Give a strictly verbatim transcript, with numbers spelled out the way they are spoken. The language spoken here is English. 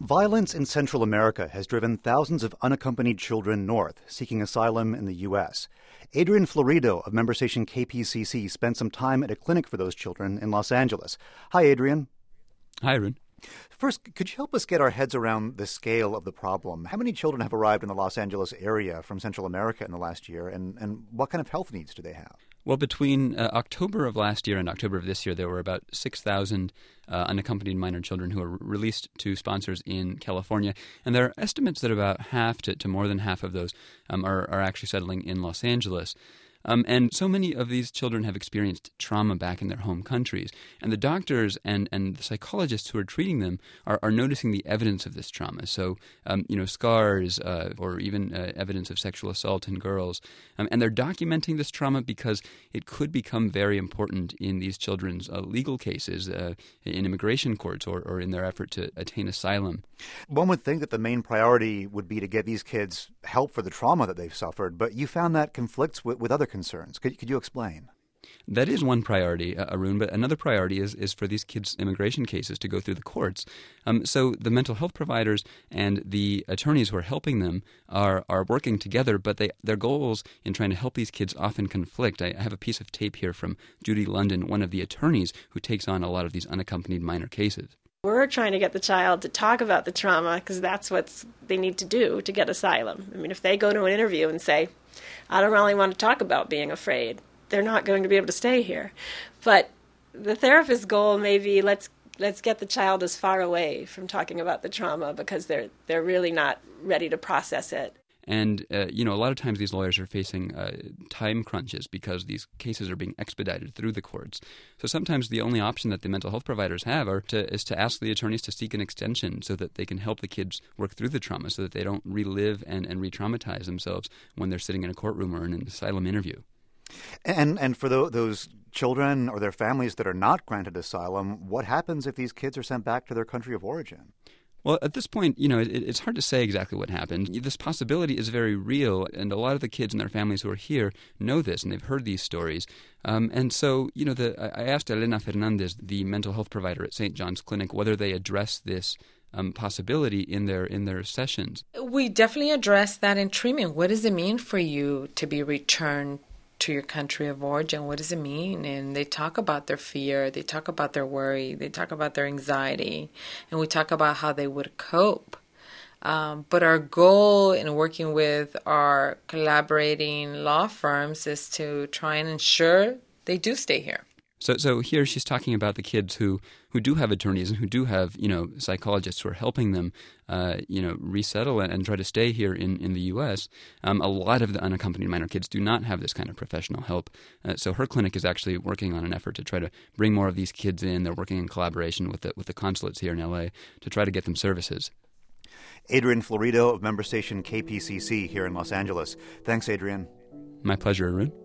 Violence in Central America has driven thousands of unaccompanied children north, seeking asylum in the U S. Adrian Florido of member station K P C C spent some time at a clinic for those children in Los Angeles. Hi, Adrian. Hi, Arun. First, could you help us get our heads around the scale of the problem? How many children have arrived in the Los Angeles area from Central America in the last year, and, and what kind of health needs do they have? Well, between uh, October of last year and October of this year, there were about six thousand uh, unaccompanied minor children who were released to sponsors in California. And there are estimates that about half to, to more than half of those um, are, are actually settling in Los Angeles. Um, and so many of these children have experienced trauma back in their home countries. And the doctors and, and the psychologists who are treating them are, are noticing the evidence of this trauma. So, um, you know, scars uh, or even uh, evidence of sexual assault in girls. Um, and they're documenting this trauma because it could become very important in these children's uh, legal cases uh, in immigration courts or, or in their effort to attain asylum. One would think that the main priority would be to get these kids help for the trauma that they've suffered, but you found that conflicts with, with other concerns. Could, could you explain? That is one priority, uh, Arun, but another priority is, is for these kids' immigration cases to go through the courts. Um, so the mental health providers and the attorneys who are helping them are, are working together, but they, their goals in trying to help these kids often conflict. I, I have a piece of tape here from Judy London, one of the attorneys who takes on a lot of these unaccompanied minor cases. We're trying to get the child to talk about the trauma because that's what they need to do to get asylum. I mean, if they go to an interview and say, I don't really want to talk about being afraid, they're not going to be able to stay here. But the therapist's goal may be let's let's get the child as far away from talking about the trauma because they're they're really not ready to process it. And, uh, you know, a lot of times these lawyers are facing uh, time crunches because these cases are being expedited through the courts. So sometimes the only option that the mental health providers have are to, is to ask the attorneys to seek an extension so that they can help the kids work through the trauma so that they don't relive and, and re-traumatize themselves when they're sitting in a courtroom or in an asylum interview. And and for the, those children or their families that are not granted asylum, what happens if these kids are sent back to their country of origin? Well, at this point, you know, it, it's hard to say exactly what happened. This possibility is very real, and a lot of the kids and their families who are here know this, and they've heard these stories. Um, and so, you know, the, I asked Elena Fernandez, the mental health provider at Saint John's Clinic, whether they address this um, possibility in their in their sessions. We definitely address that in treatment. What does it mean for you to be returned to your country of origin? What does it mean? And they talk about their fear, they talk about their worry, they talk about their anxiety, and we talk about how they would cope. Um, but our goal in working with our collaborating law firms is to try and ensure they do stay here. So so here she's talking about the kids who, who do have attorneys and who do have, you know, psychologists who are helping them, uh, you know, resettle and, and try to stay here in, in the U S. Um, a lot of the unaccompanied minor kids do not have this kind of professional help. Uh, so her clinic is actually working on an effort to try to bring more of these kids in. They're working in collaboration with the, with the consulates here in L A to try to get them services. Adrian Florido of member station K P C C here in Los Angeles. Thanks, Adrian. My pleasure, Arun.